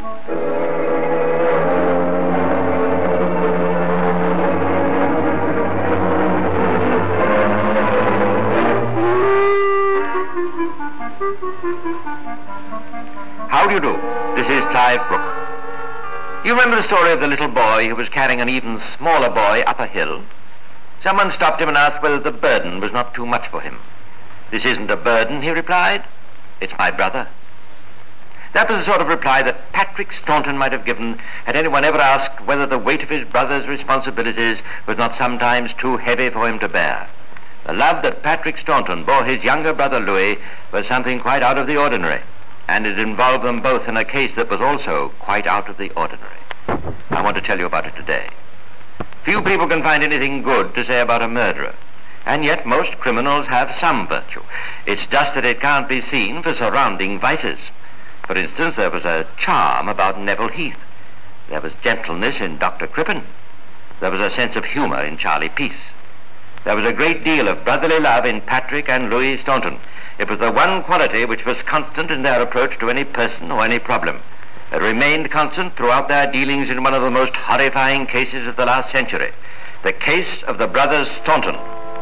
How do you do? This is Clive Brooke. You remember the story of the little boy who was carrying an even smaller boy up a hill? Someone stopped him and asked whether the burden was not too much for him. "This isn't a burden," he replied. "It's my brother." That was the sort of reply that Patrick Staunton might have given had anyone ever asked whether the weight of his brother's responsibilities was not sometimes too heavy for him to bear. The love that Patrick Staunton bore his younger brother Louis was something quite out of the ordinary, and it involved them both in a case that was also quite out of the ordinary. I want to tell you about it today. Few people can find anything good to say about a murderer, and yet most criminals have some virtue. It's just that it can't be seen for surrounding vices. For instance, there was a charm about Neville Heath. There was gentleness in Dr. Crippen. There was a sense of humor in Charlie Peace. There was a great deal of brotherly love in Patrick and Louis Staunton. It was the one quality which was constant in their approach to any person or any problem. It remained constant throughout their dealings in one of the most horrifying cases of the last century, the case of the brothers Staunton.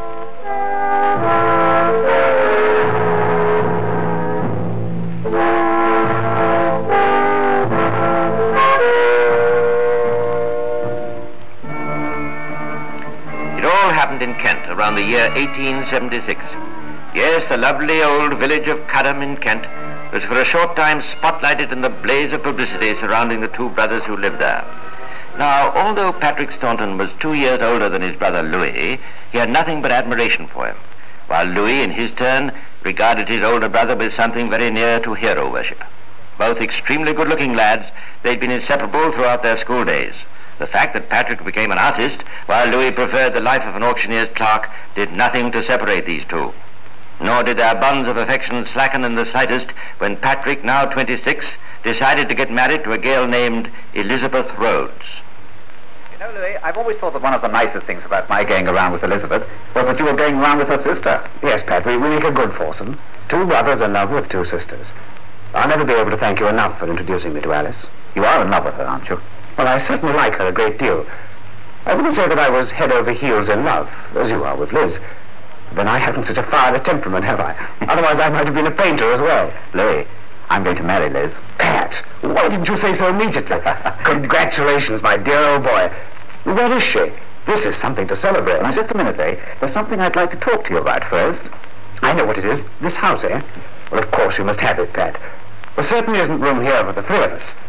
It all happened in Kent around the year 1876. Yes, the lovely old village of Cudham in Kent was for a short time spotlighted in the blaze of publicity surrounding the two brothers who lived there. Now, although Patrick Staunton was 2 years older than his brother Louis, he had nothing but admiration for him, while Louis, in his turn, regarded his older brother with something very near to hero worship. Both extremely good-looking lads, they'd been inseparable throughout their school days. The fact that Patrick became an artist, while Louis preferred the life of an auctioneer's clerk, did nothing to separate these two. Nor did their bonds of affection slacken in the slightest when Patrick, now 26, decided to get married to a girl named Elizabeth Rhodes. You know, Louis, I've always thought that one of the nicest things about my going around with Elizabeth was that you were going around with her sister. Yes, Pat, we make a good foursome. Two brothers in love with two sisters. I'll never be able to thank you enough for introducing me to Alice. You are in love with her, aren't you? Well, I certainly like her a great deal. I wouldn't say that I was head over heels in love, as you are with Liz. Then I haven't such a fiery temperament, have I? Otherwise I might have been a painter as well. Louis, I'm going to marry Liz. Pat, why didn't you say so immediately? Congratulations, my dear old boy. Where is she? This is something to celebrate. Now, just a minute, eh? There's something I'd like to talk to you about first. I know what it is. This house, eh? Well, of course you must have it, Pat. There certainly isn't room here for the three of us.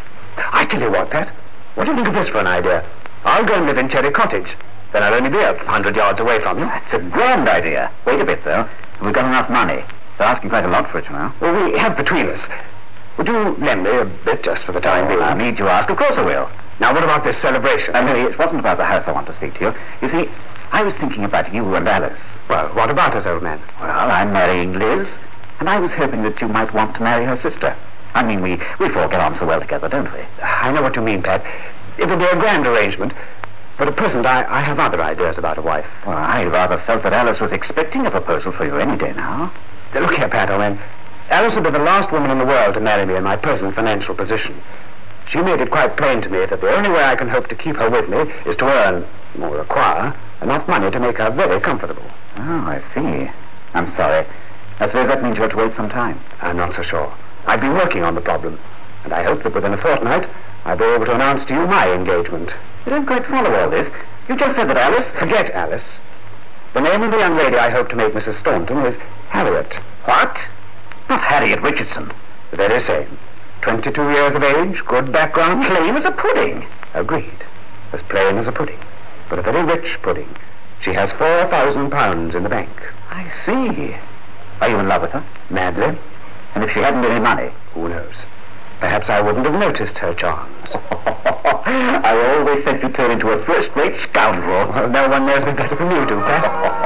I tell you what, Pat. What do you think of this for an idea? I'll go and live in Cherry Cottage. Then I'll only be 100 yards away from you. That's a grand idea. Wait a bit, though. We've got enough money. They're asking quite a lot for it, you know. Well, we have between us. Would you lend me a bit just for the time being? I need you ask. Of course I will. Now, what about this celebration? Louis, it wasn't about the house I want to speak to you. You see, I was thinking about you and Alice. Well, what about us, old man? Well, I'm marrying Liz, and I was hoping that you might want to marry her sister. I mean, we four get on so well together, don't we? I know what you mean, Pat. It would be a grand arrangement. But at present, I have other ideas about a wife. Well, I rather felt that Alice was expecting a proposal for you any day now. Look here, Pat, old man. Alice would be the last woman in the world to marry me in my present financial position. She made it quite plain to me that the only way I can hope to keep her with me is to earn, or acquire, enough money to make her very comfortable. Oh, I see. I'm sorry. I suppose that means you have to wait some time. I'm not so sure. I've been working on the problem, and I hope that within a fortnight I'll be able to announce to you my engagement. You don't quite follow all this. You just said that Alice... Forget Alice. The name of the young lady I hope to make Mrs. Staunton is Harriet. What? Not Harriet Richardson. The very same. 22 years of age, good background. Plain as a pudding. Agreed. As plain as a pudding. But a very rich pudding. She has £4,000 in the bank. I see. Are you in love with her? Madly. And if she hadn't any money? Who knows? Perhaps I wouldn't have noticed her charms. I always said you turned into a first-rate scoundrel. Well, no one knows me better than you do, Pat.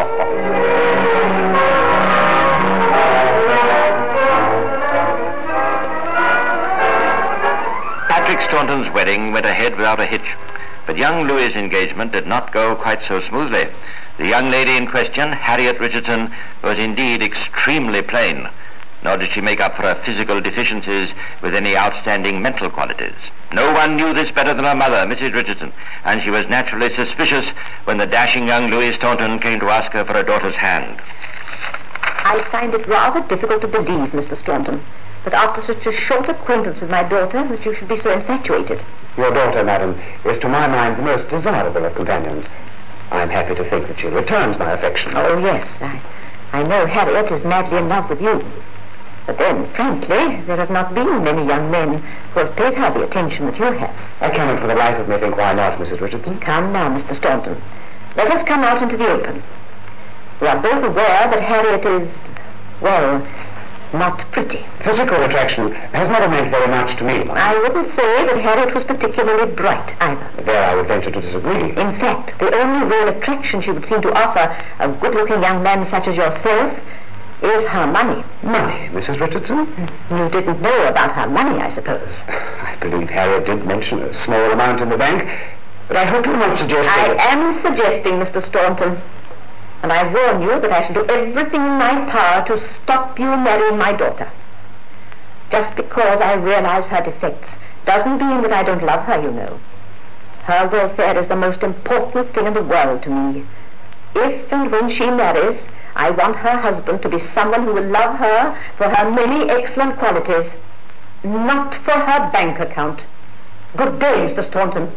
Patrick Staunton's wedding went ahead without a hitch, but young Louis's engagement did not go quite so smoothly. The young lady in question, Harriet Richardson, was indeed extremely plain. nor did she make up for her physical deficiencies with any outstanding mental qualities. No one knew this better than her mother, Mrs. Richardson, and she was naturally suspicious when the dashing young Louis Staunton came to ask her for her daughter's hand. I find it rather difficult to believe, Mr. Staunton, that after such a short acquaintance with my daughter, that you should be so infatuated. Your daughter, madam, is to my mind the most desirable of companions. I'm happy to think that she returns my affection. Oh, yes, I know Harriet is madly in love with you. But then, frankly, there have not been many young men who have paid her the attention that you have. I cannot for the life of me think why not, Mrs. Richardson. Come now, Mr. Staunton. Let us come out into the open. We are both aware that Harriet is, well, not pretty. Physical attraction has never meant very much to me, Mom. I wouldn't say that Harriet was particularly bright, either. There I would venture to disagree. In fact, the only real attraction she would seem to offer a good-looking young man such as yourself is her money. Money, Mrs. Richardson? You didn't know about her money, I suppose. I believe Harriet did mention a small amount in the bank, but I hope you're not suggesting... I am suggesting, Mr. Staunton, and I warn you that I shall do everything in my power to stop you marrying my daughter. Just because I realize her defects doesn't mean that I don't love her, you know. Her welfare is the most important thing in the world to me. If and when she marries, I want her husband to be someone who will love her for her many excellent qualities, not for her bank account. Good day, Mr. Staunton.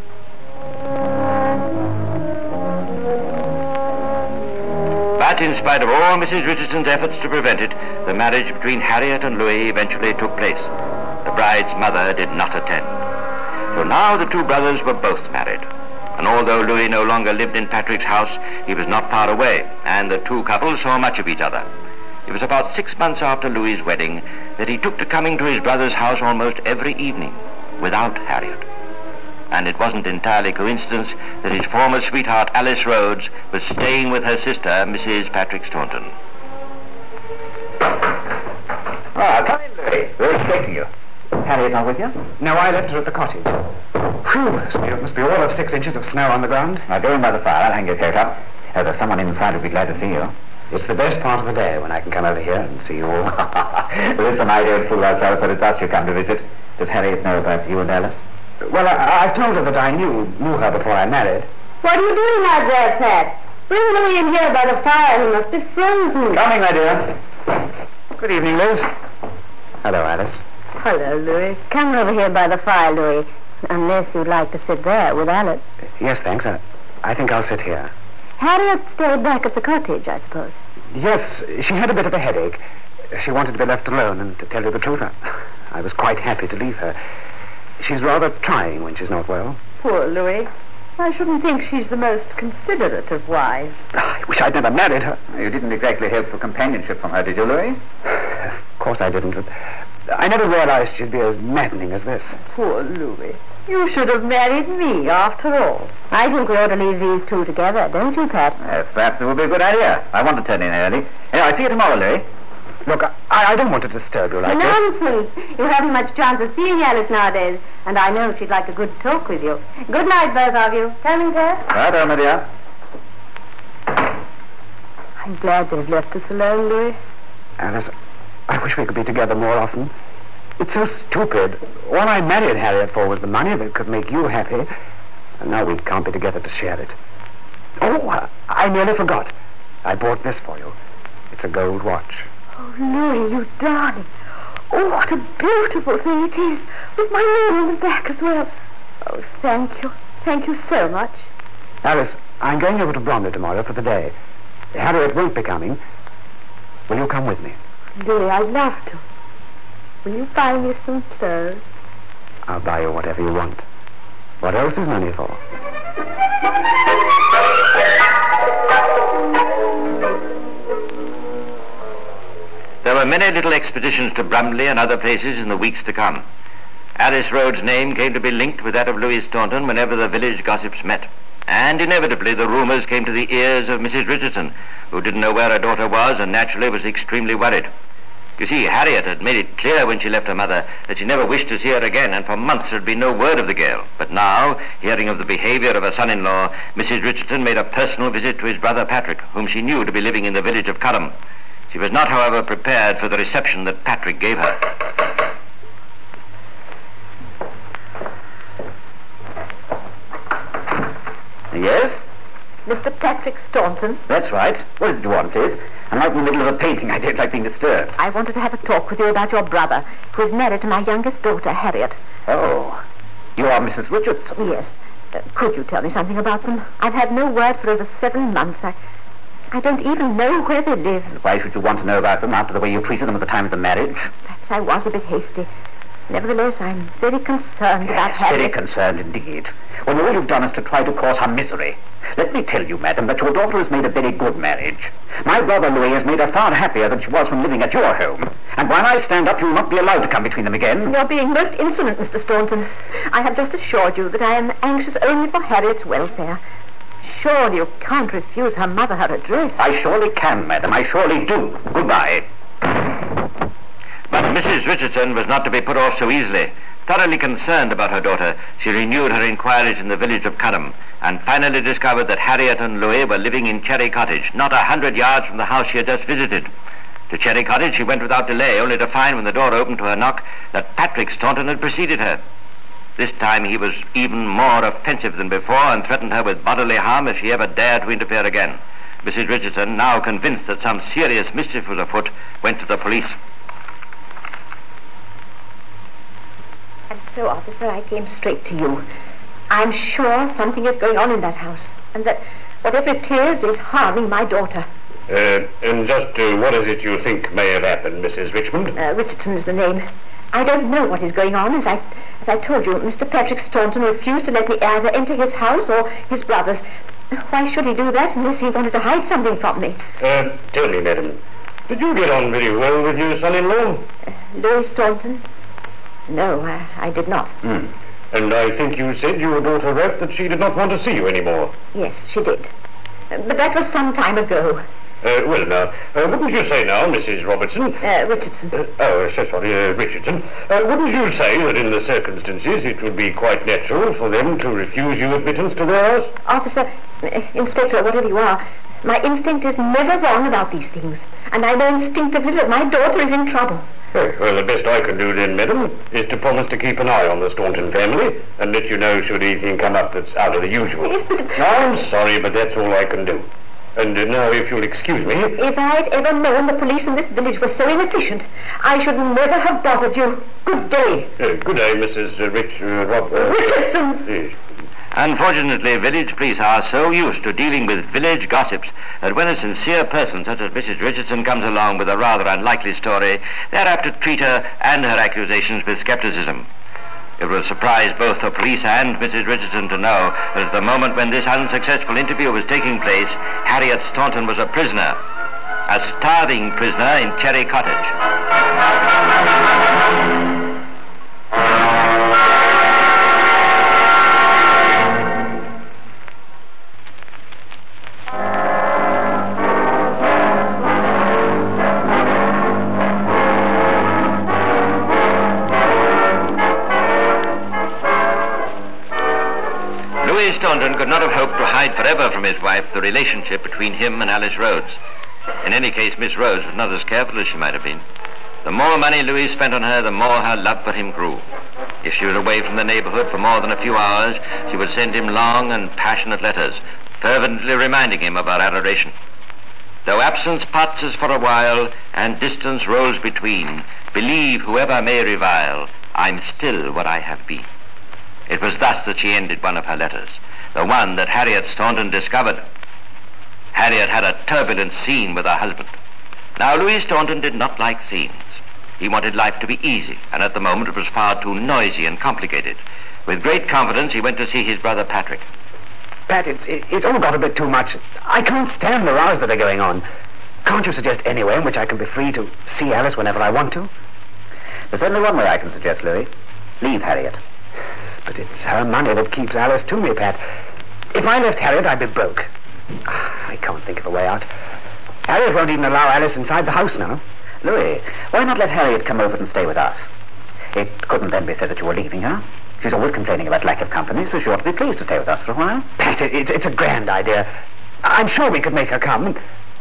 But in spite of all Mrs. Richardson's efforts to prevent it, the marriage between Harriet and Louis eventually took place. The bride's mother did not attend. So now the two brothers were both married. And although Louis no longer lived in Patrick's house, he was not far away, and the two couples saw much of each other. It was about 6 months after Louis's wedding that he took to coming to his brother's house almost every evening, without Harriet. And it wasn't entirely coincidence that his former sweetheart, Alice Rhodes, was staying with her sister, Mrs. Patrick Staunton. Come in, Louis. We're expecting you. Harriet not with you? No, I left her at the cottage. Whew, there must be all of 6 inches of snow on the ground. Now go in by the fire. I'll hang your coat up. There's someone inside who'd be glad to see you. It's the best part of the day when I can come over here and see you all. Listen, I don't fool ourselves, but it's us you come to visit. Does Harriet know about you and Alice? Well, I've told her that I knew her before I married. What are you doing out there, Pat? Bring Louis in here by the fire. He must be frozen. Coming, my dear. Good evening, Liz. Hello, Alice. Hello, Louis. Come over here by the fire, Louis. Unless you'd like to sit there with Alice. Yes, thanks. I think I'll sit here. Harriet stayed back at the cottage, I suppose. Yes, she had a bit of a headache. She wanted to be left alone, and to tell you the truth, I was quite happy to leave her. She's rather trying when she's not well. Poor Louis. I shouldn't think she's the most considerate of wives. I wish I'd never married her. You didn't exactly hope for companionship from her, did you, Louis? Of course I didn't, but I never realized she'd be as maddening as this. Poor Louis. You should have married me, after all. I think we ought to leave these two together, don't you, Pat? Yes, perhaps it would be a good idea. I want to turn in early. Anyway, I'll see you tomorrow, Louis. Look, I don't want to disturb you like this. Nonsense. You haven't much chance of seeing Alice nowadays, and I know she'd like a good talk with you. Good night, both of you. Coming, sir? Right, my dear. I'm glad they've left us alone, Louis. Alice, I wish we could be together more often. It's so stupid. All I married Harriet for was the money that could make you happy, and now we can't be together to share it. Oh, I nearly forgot. I bought this for you. It's a gold watch. Oh, Louis, you darling. Oh, what a beautiful thing it is, with my name on the back as well. Oh, thank you. Thank you so much. Alice, I'm going over to Bromley tomorrow for the day. Harriet won't be coming. Will you come with me? Louis, I'd love to. Will you buy me some clothes? I'll buy you whatever you want. What else is money for? There were many little expeditions to Bromley and other places in the weeks to come. Alice Rhodes' name came to be linked with that of Louis Staunton whenever the village gossips met. And inevitably the rumors came to the ears of Mrs. Richardson, who didn't know where her daughter was and naturally was extremely worried. You see, Harriet had made it clear when she left her mother that she never wished to see her again, and for months there had been no word of the girl. But now, hearing of the behavior of her son-in-law, Mrs. Richardson made a personal visit to his brother Patrick, whom she knew to be living in the village of Curram. She was not, however, prepared for the reception that Patrick gave her. Yes? Mr. Patrick Staunton? That's right. What is it you want, please? I'm out in the middle of a painting. I don't like being disturbed. I wanted to have a talk with you about your brother, who is married to my youngest daughter, Harriet. Oh. You are Mrs. Richardson? Yes. Could you tell me something about them? I've had no word for over 7 months. I don't even know where they live. Why should you want to know about them after the way you treated them at the time of the marriage? Perhaps I was a bit hasty. Nevertheless, I'm very concerned about Harriet. Very concerned indeed. When all you've done is to try to cause her misery. Let me tell you, madam, that your daughter has made a very good marriage. My brother Louis has made her far happier than she was when living at your home. And while I stand up, you'll not be allowed to come between them again. You're being most insolent, Mr. Staunton. I have just assured you that I am anxious only for Harriet's welfare. Surely you can't refuse her mother her address. I surely can, madam. I surely do. Goodbye. But Mrs. Richardson was not to be put off so easily. Thoroughly concerned about her daughter, she renewed her inquiries in the village of Curram and finally discovered that Harriet and Louis were living in Cherry Cottage, not 100 yards from the house she had just visited. To Cherry Cottage she went without delay, only to find when the door opened to her knock that Patrick Staunton had preceded her. This time he was even more offensive than before and threatened her with bodily harm if she ever dared to interfere again. Mrs. Richardson, now convinced that some serious mischief was afoot, went to the police. And so, officer, I came straight to you. I'm sure something is going on in that house, and that whatever it is harming my daughter. And just what is it you think may have happened, Mrs. Richmond? Richardson is the name. I don't know what is going on. As I told you, Mr. Patrick Staunton refused to let me either enter his house or his brother's. Why should he do that unless he wanted to hide something from me? Tell me, madam, did you get on very well with your son-in-law? Louis Staunton? No, I did not. And I think you said your daughter wrote that she did not want to see you anymore. Yes, she did. But that was some time ago. Well, now, wouldn't you say now, Mrs. Robertson? Richardson. So sorry, Richardson. Wouldn't you say that in the circumstances it would be quite natural for them to refuse you admittance to their house? Officer, Inspector, whatever you are, my instinct is never wrong about these things. And I know instinctively that my daughter is in trouble. Well, the best I can do then, madam, is to promise to keep an eye on the Staunton family and let you know should anything come up that's out of the usual. No, I'm sorry, but that's all I can do. And now, if you'll excuse me... If I'd ever known the police in this village were so inefficient, I should never have bothered you. Good day. Good day, Mrs. Richardson. Yes. Unfortunately, village police are so used to dealing with village gossips that when a sincere person such as Mrs. Richardson comes along with a rather unlikely story, they're apt to treat her and her accusations with skepticism. It will surprise both the police and Mrs. Richardson to know that at the moment when this unsuccessful interview was taking place, Harriet Staunton was a prisoner, a starving prisoner in Cherry Cottage. Louis Staunton could not have hoped to hide forever from his wife the relationship between him and Alice Rhodes. In any case, Miss Rhodes was not as careful as she might have been. The more money Louis spent on her, the more her love for him grew. If she was away from the neighborhood for more than a few hours, she would send him long and passionate letters, fervently reminding him of her adoration. Though absence parts us for a while, and distance rolls between, believe whoever may revile, I'm still what I have been. It was thus that she ended one of her letters, the one that Harriet Staunton discovered. Harriet had a turbulent scene with her husband. Now, Louis Staunton did not like scenes. He wanted life to be easy, and at the moment it was far too noisy and complicated. With great confidence, he went to see his brother Patrick. Pat, it's all got a bit too much. I can't stand the rows that are going on. Can't you suggest any way in which I can be free to see Alice whenever I want to? There's only one way I can suggest, Louis. Leave Harriet. But it's her money that keeps Alice to me, Pat. If I left Harriet, I'd be broke. I can't think of a way out. Harriet won't even allow Alice inside the house now. Louis, why not let Harriet come over and stay with us? It couldn't then be said that you were leaving her. She's always complaining about lack of company, so she ought to be pleased to stay with us for a while. Pat, it's a grand idea. I'm sure we could make her come.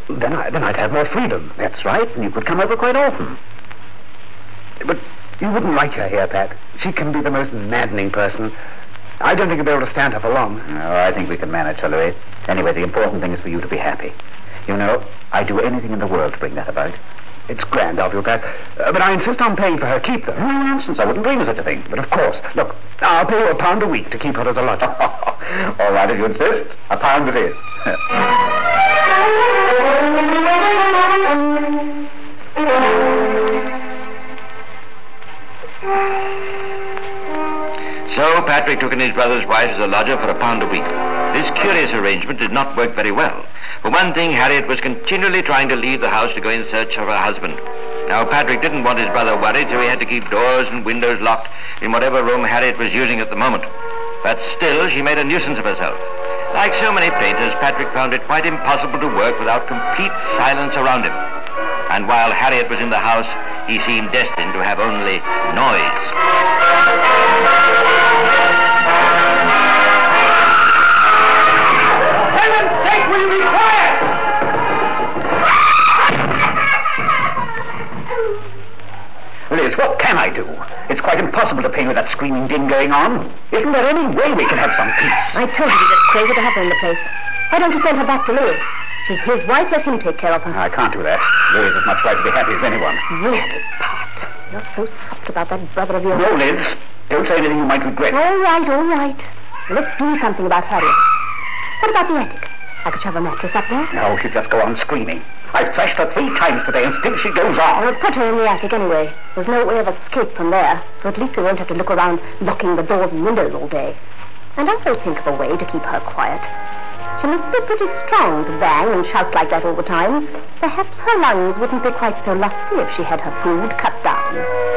Then I'd have more freedom. That's right, and you could come over quite often. But you wouldn't like her here, Pat. She can be the most maddening person. I don't think you'll be able to stand her for long. No, I think we can manage her, Louis. Anyway, the important thing is for you to be happy. You know, I'd do anything in the world to bring that about. It's grand of you, Pat. But I insist on paying for her keep, though. No nonsense, I wouldn't dream of such a thing. But of course. Look, I'll pay you £1 a week to keep her as a lodger. All right, if you insist. £1 it is. So Patrick took in his brother's wife as a lodger for £1 a week. This curious arrangement did not work very well. For one thing, Harriet was continually trying to leave the house to go in search of her husband. Now, Patrick didn't want his brother worried, so he had to keep doors and windows locked in whatever room Harriet was using at the moment. But still, she made a nuisance of herself. Like so many painters, Patrick found it quite impossible to work without complete silence around him. And while Harriet was in the house, he seemed destined to have only noise. For heaven's sake, will you be quiet? Liz, what can I do? It's quite impossible to paint with that screaming din going on. Isn't there any way we can have some peace? I told you it's crazy to have her in the place. Why don't you send her back to Louis? She's his wife, let him take care of her. I can't do that. Louis has as much right to be happy as anyone. Really, Pat? You're so soft about that brother of yours. No, Liz. Don't say anything you might regret. All right. Let's do something about Harriet. What about the attic? I could shove a mattress up there. No, she'd just go on screaming. I've thrashed her 3 times today, and still she goes on. I'll put her in the attic anyway. There's no way of escape from there, so at least we won't have to look around locking the doors and windows all day. And I'll think of a way to keep her quiet. She must be pretty strong to bang and shout like that all the time. Perhaps her lungs wouldn't be quite so lusty if she had her food cut down.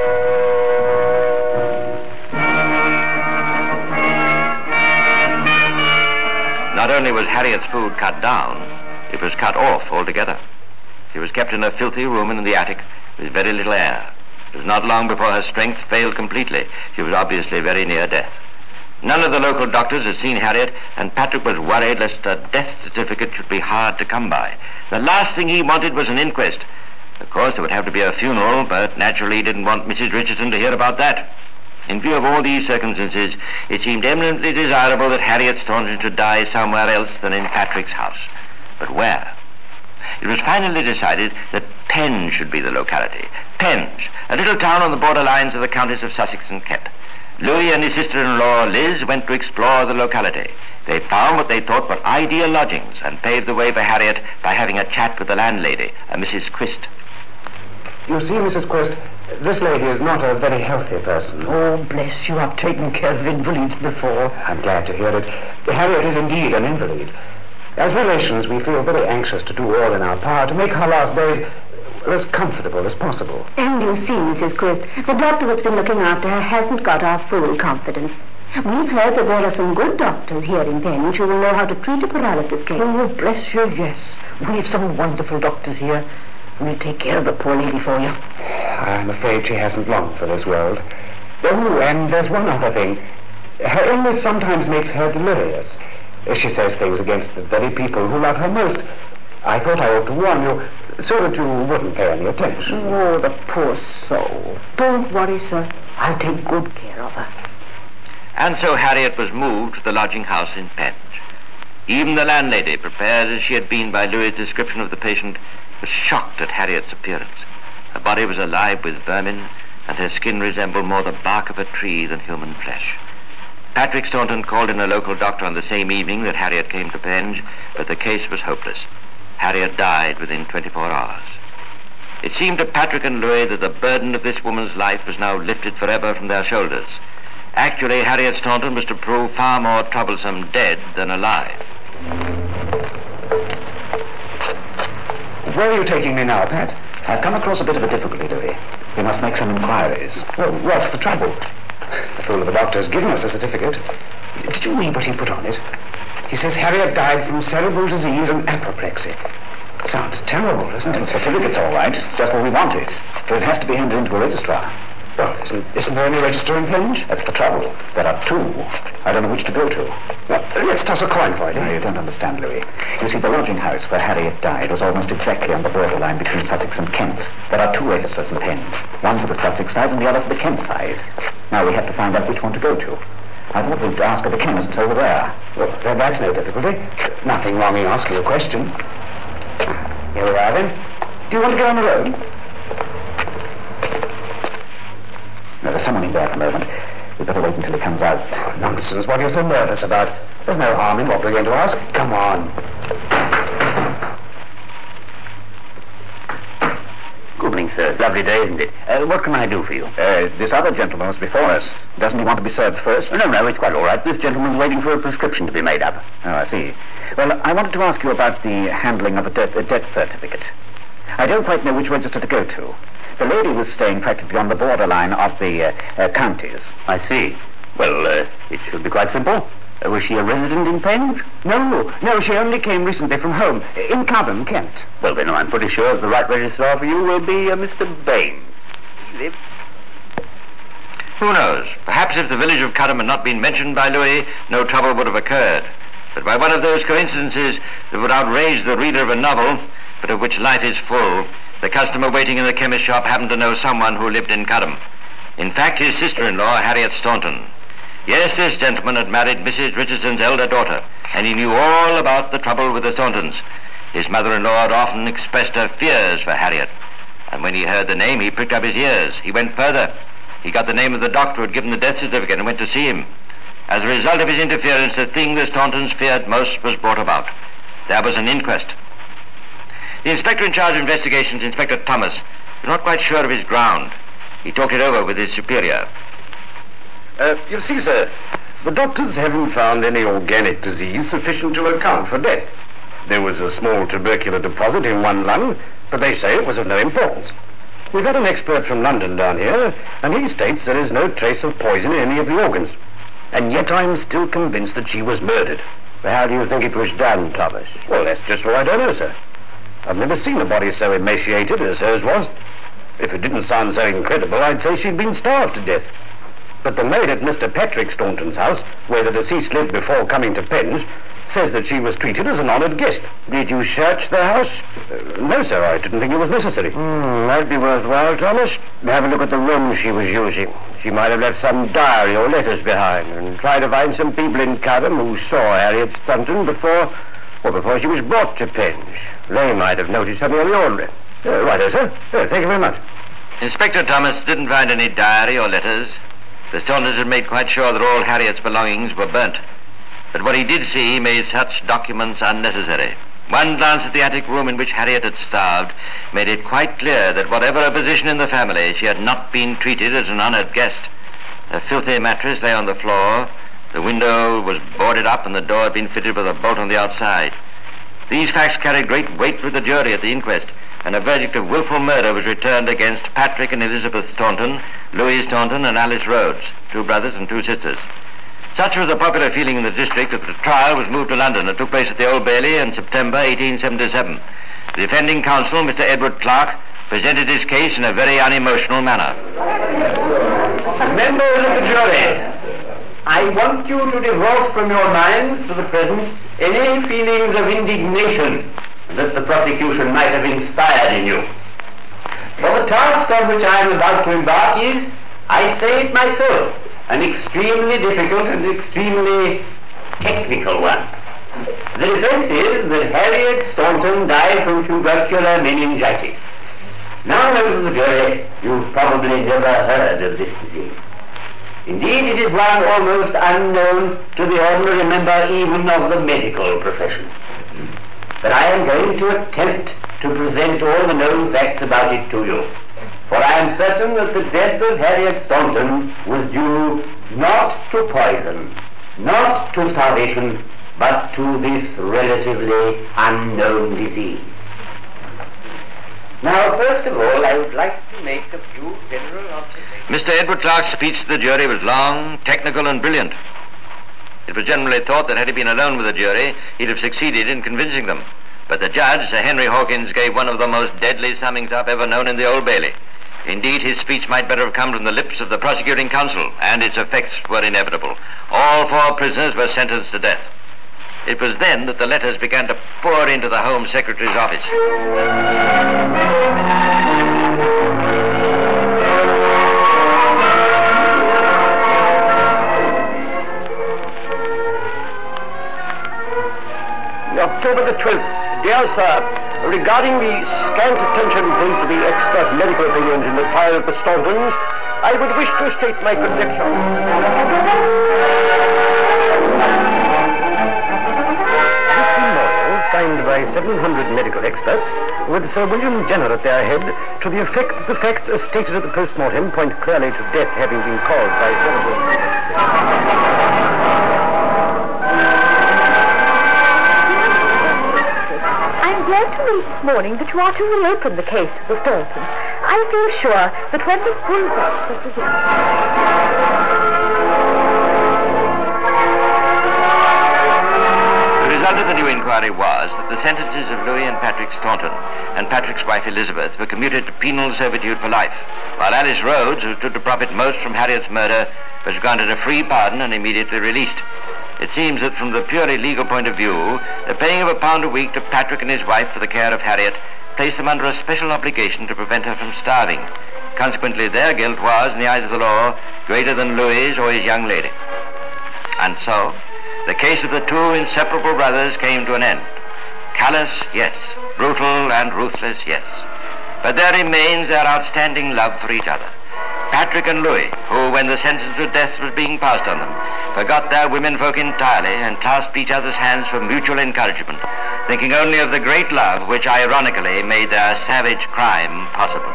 Not only was Harriet's food cut down, it was cut off altogether. She was kept in a filthy room in the attic with very little air. It was not long before her strength failed completely. She was obviously very near death. None of the local doctors had seen Harriet, and Patrick was worried lest a death certificate should be hard to come by. The last thing he wanted was an inquest. Of course, there would have to be a funeral, but naturally he didn't want Mrs. Richardson to hear about that. In view of all these circumstances, it seemed eminently desirable that Harriet Staunton should die somewhere else than in Patrick's house. But where? It was finally decided that Penge should be the locality. Penge, a little town on the borderlines of the counties of Sussex and Kent. Louis and his sister-in-law, Liz, went to explore the locality. They found what they thought were ideal lodgings and paved the way for Harriet by having a chat with the landlady, a Mrs. Quist. You see, Mrs. Quist, this lady is not a very healthy person. Oh, bless you, I've taken care of invalids before. I'm glad to hear it. Harriet is indeed an invalid. As relations, we feel very anxious to do all in our power to make her last days as comfortable as possible. And you see, Mrs. Quist, the doctor that's been looking after her hasn't got our full confidence. We've heard that there are some good doctors here in Penge who will know how to treat a paralysis case. Oh, bless you, yes. We've some wonderful doctors here. We'll take care of the poor lady for you. I'm afraid she hasn't long for this world. Oh, and there's one other thing. Her illness sometimes makes her delirious. She says things against the very people who love her most. I thought I ought to warn you so that you wouldn't pay any attention. Oh, the poor soul. Don't worry, sir. I'll take good care of her. And so Harriet was moved to the lodging house in Penge. Even the landlady, prepared as she had been by Louis' description of the patient, was shocked at Harriet's appearance. Her body was alive with vermin, and her skin resembled more the bark of a tree than human flesh. Patrick Staunton called in a local doctor on the same evening that Harriet came to Penge, but the case was hopeless. Harriet died within 24 hours. It seemed to Patrick and Louis that the burden of this woman's life was now lifted forever from their shoulders. Actually, Harriet Staunton was to prove far more troublesome dead than alive. Where are you taking me now, Pat? I've come across a bit of a difficulty, Louis. We must make some inquiries. Well, what's the trouble? The fool of a doctor's given us a certificate. Did you read what he put on it? He says Harriet died from cerebral disease and apoplexy. Sounds terrible, doesn't it? The certificate's all right. It's just what we wanted. But it has to be handed into a registrar. Well, isn't there any register in Penge? That's the trouble. There are 2. I don't know which to go to. Well, let's toss a coin for it. No, you don't understand, Louis. You see, the lodging house where Harriet died was almost exactly on the borderline between Sussex and Kent. There are 2 registers in Penge, one for the Sussex side and the other for the Kent side. Now we have to find out which one to go to. I thought we'd ask at the chemist's over there. Well, that's no difficulty. Nothing wrong in asking a question. Here we are, then. Do you want to go on the road? No, there's someone in there at the moment. We'd better wait until he comes out. Oh, nonsense. What are you so nervous about? There's no harm in what we're going to ask. Come on. Good evening, sir. Lovely day, isn't it? What can I do for you? This other gentleman was before us. Doesn't he want to be served first? No, it's quite all right. This gentleman's waiting for a prescription to be made up. Oh, I see. Well, I wanted to ask you about the handling of a death certificate. I don't quite know which register to go to. The lady was staying practically on the borderline of the counties. I see. Well, it should be quite simple. Was she a resident in Penge? No, she only came recently from home, in Cobham, Kent. Well, then I'm pretty sure the right registrar for you will be Mr. Baines. Who knows? Perhaps if the village of Cudham had not been mentioned by Louis, no trouble would have occurred. But by one of those coincidences that would outrage the reader of a novel, but of which life is full, the customer waiting in the chemist shop happened to know someone who lived in Cudham. In fact, his sister-in-law, Harriet Staunton. Yes, this gentleman had married Mrs. Richardson's elder daughter, and he knew all about the trouble with the Stauntons. His mother-in-law had often expressed her fears for Harriet, and when he heard the name, he pricked up his ears. He went further. He got the name of the doctor who had given the death certificate and went to see him. As a result of his interference, the thing the Stauntons feared most was brought about. There was an inquest. The inspector in charge of investigations, Inspector Thomas, was not quite sure of his ground. He talked it over with his superior. You see, sir, the doctors haven't found any organic disease sufficient to account for death. There was a small tubercular deposit in one lung, but they say it was of no importance. We've had an expert from London down here, and he states there is no trace of poison in any of the organs. And yet I'm still convinced that she was murdered. But how do you think it was done, Thomas? Well, that's just what I don't know, sir. I've never seen a body so emaciated as hers was. If it didn't sound so incredible, I'd say she'd been starved to death. But the maid at Mr. Patrick Staunton's house, where the deceased lived before coming to Penge, says that she was treated as an honoured guest. Did you search the house? No, sir, I didn't think it was necessary. That'd be worthwhile, Thomas. Have a look at the room she was using. She might have left some diary or letters behind, and try to find some people in Cudham who saw Harriet Staunton before she was brought to Penge. They might have noticed something on the ordinary. Righto, sir. Thank you very much. Inspector Thomas didn't find any diary or letters. The Stauntons had made quite sure that all Harriet's belongings were burnt. But what he did see made such documents unnecessary. One glance at the attic room in which Harriet had starved made it quite clear that whatever her position in the family, she had not been treated as an honoured guest. A filthy mattress lay on the floor, the window was boarded up, and the door had been fitted with a bolt on the outside. These facts carried great weight with the jury at the inquest, and a verdict of willful murder was returned against Patrick and Elizabeth Staunton, Louis Staunton and Alice Rhodes, 2 brothers and 2 sisters. Such was the popular feeling in the district that the trial was moved to London and took place at the Old Bailey in September 1877. The defending counsel, Mr. Edward Clark, presented his case in a very unemotional manner. Members of the jury, I want you to divorce from your minds for the present any feelings of indignation that the prosecution might have inspired in you. For the task on which I am about to embark is, I say it myself, an extremely difficult and extremely technical one. The defense is that Harriet Staunton died from tubercular meningitis. Now, members of the jury, you've probably never heard of this disease. Indeed, it is one almost unknown to the ordinary member even of the medical profession. But I am going to attempt to present all the known facts about it to you. For I am certain that the death of Harriet Staunton was due not to poison, not to starvation, but to this relatively unknown disease. Now, first of all, I would like to make a few general observations. Mr. Edward Clark's speech to the jury was long, technical, and brilliant. It was generally thought that had he been alone with the jury, he'd have succeeded in convincing them. But the judge, Sir Henry Hawkins, gave one of the most deadly summings up ever known in the Old Bailey. Indeed, his speech might better have come from the lips of the prosecuting counsel, and its effects were inevitable. All 4 prisoners were sentenced to death. It was then that the letters began to pour into the Home Secretary's office. October the 12th. Dear Sir, regarding the scant attention paid to the expert medical opinions in the trial of the Stauntons, I would wish to state my conjecture. This memorial, signed by 700 medical experts, with Sir William Jenner at their head, to the effect that the facts as stated at the post-mortem point clearly to death having been caused by cerebral... I'm glad to read this morning that you are to reopen the case of the Stauntons. I feel sure that when the full facts are presented... The result of the new inquiry was that the sentences of Louis and Patrick Staunton and Patrick's wife Elizabeth were commuted to penal servitude for life, while Alice Rhodes, who stood to profit most from Harriet's murder, was granted a free pardon and immediately released. It seems that from the purely legal point of view, the paying of £1 a week to Patrick and his wife for the care of Harriet placed them under a special obligation to prevent her from starving. Consequently, their guilt was, in the eyes of the law, greater than Louis's or his young lady. And so, the case of the 2 inseparable brothers came to an end. Callous, yes. Brutal and ruthless, yes. But there remains their outstanding love for each other. Patrick and Louis, who, when the sentence of death was being passed on them, forgot their womenfolk entirely and clasped each other's hands for mutual encouragement, thinking only of the great love which ironically made their savage crime possible.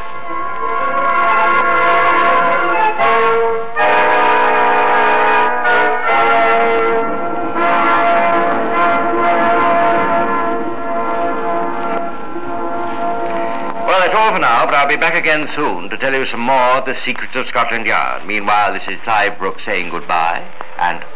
Well, that's all for now, but I'll be back again soon to tell you some more of the secrets of Scotland Yard. Meanwhile, this is Clive Brooks saying goodbye and